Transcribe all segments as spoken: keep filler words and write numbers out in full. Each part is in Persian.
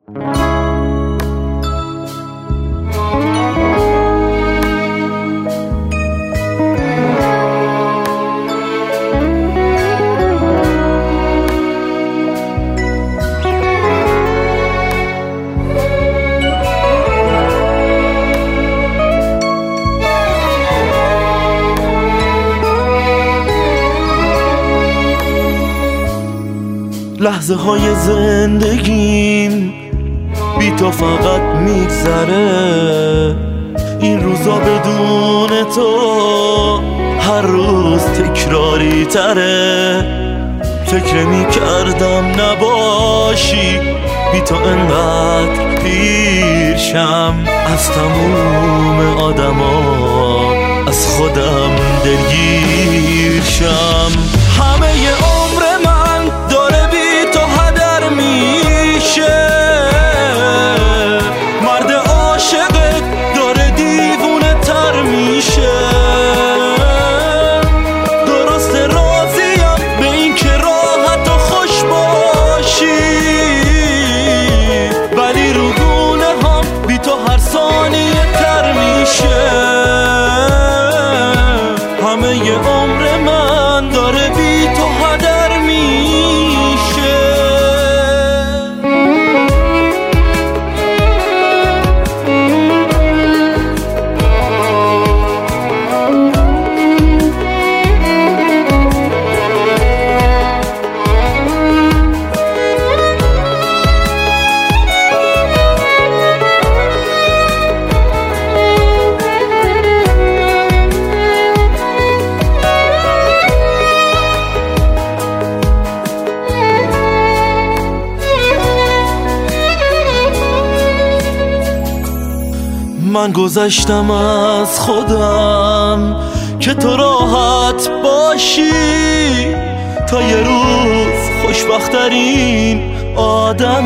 لحظه های زندگیم بی تو فقط میگذره، این روزا بدون تو هر روز تکراری تره. فکر میکردم نباشی بی تو انقدر پیرشم، از تموم آدما از خودم دلگیرشم. همه ی عمر من داره بی تو هدر میشه، مرد عاشقت داره دیوونه تر میشه. درست راضیم به این که راحت و خوش باشی، ولی رو گونه هم بی تو هر ثانیه تر میشه. همه ی عمر من داره بی تو هدر میشه. من گذشتم از خودم که تو راحت باشی، تا یه روز خوشبخت‌ترین آدم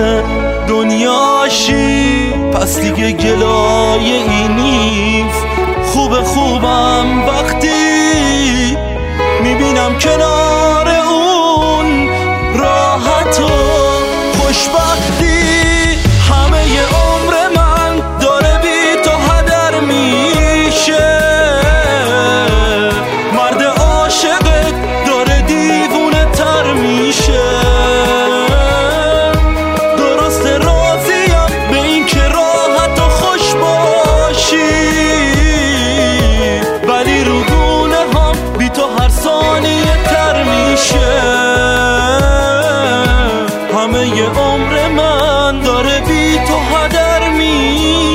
دنیاشی. پس دیگه گلایه ای نیست، خوب خوبم وقتی میبینم کنار اون راحت و خوشبختی. همه ی عمر من داره بی تو هدر میشه، مرد عاشقت داره دیوونه تر میشه. درست راضیم به این که راحت و خوش باشی، ولی رو گونه هم بی تو هر ثانیه تر میشه. همه ی عمر من داره بی تو هدر میشه.